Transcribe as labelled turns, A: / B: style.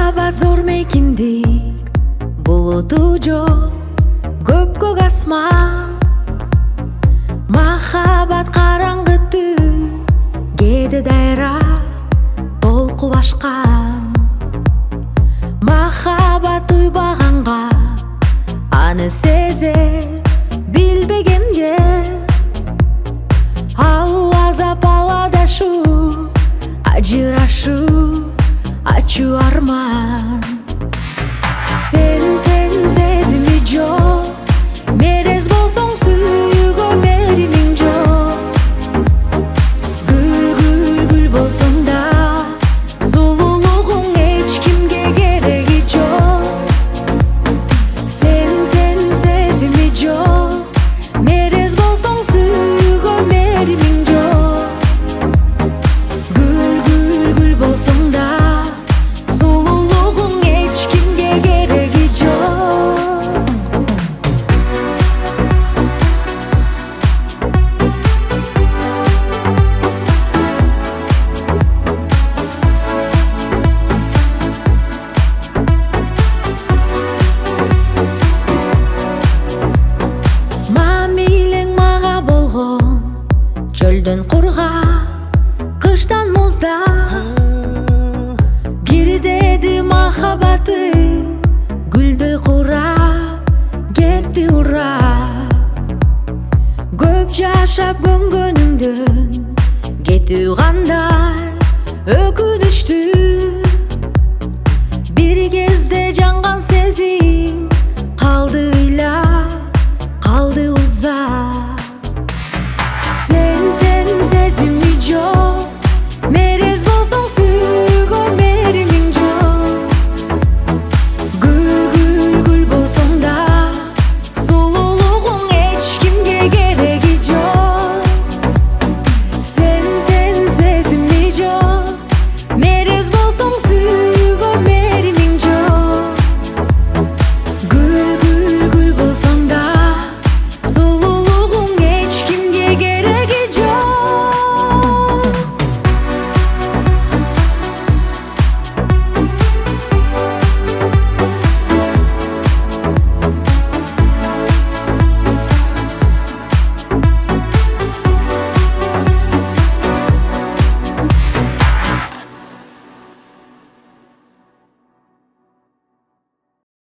A: Махаббат зор мейкиндик, булуту жок, көпкөк асман. Махаббат караңгы түн, кээде дайра толку башкан. Махаббат уйбаганга, аны сезе билбегенге, ал азап ал адашуу, ажырашуу, ачуу арман. Сен сезими жок, мерез болсоң сүйүүгө меримиң жок. Гүл болсоң да, сулуулугуң эч кимге кереги жок. Сен сезими жок, мерез болсоң сүйүүгө меримиң жок. Гүл болсоң да, сулуулугуң эч кимге кереги жок. Мамилең мага болгон, чөлдөн кургак, кыштан музда. Кирдеди махаббаты, гүлдөй курап, кетти урап. Көп жашап көнгөнүңдөн, кетүү кандай өкүнүчтүү. Бир кезде жанган сезим, калды ыйлап, калды узап.